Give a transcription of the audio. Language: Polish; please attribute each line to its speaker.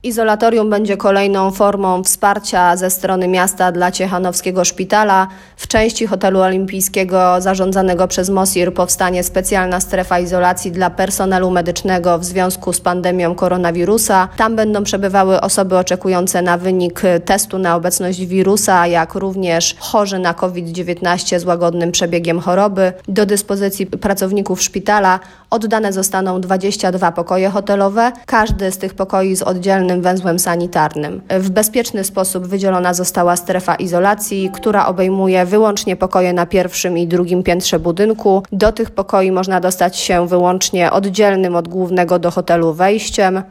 Speaker 1: Izolatorium będzie kolejną formą wsparcia ze strony miasta dla Ciechanowskiego Szpitala. W części hotelu olimpijskiego zarządzanego przez MOSiR powstanie specjalna strefa izolacji dla personelu medycznego w związku z pandemią koronawirusa. Tam będą przebywały osoby oczekujące na wynik testu na obecność wirusa, jak również chorzy na COVID-19 z łagodnym przebiegiem choroby. Do dyspozycji pracowników szpitala oddane zostaną 22 pokoje hotelowe, każdy z tych pokoi z oddzielnym węzłem sanitarnym. W bezpieczny sposób wydzielona została strefa izolacji, która obejmuje wyłącznie pokoje na pierwszym i drugim piętrze budynku. Do tych pokoi można dostać się wyłącznie oddzielnym od głównego do hotelu wejściem.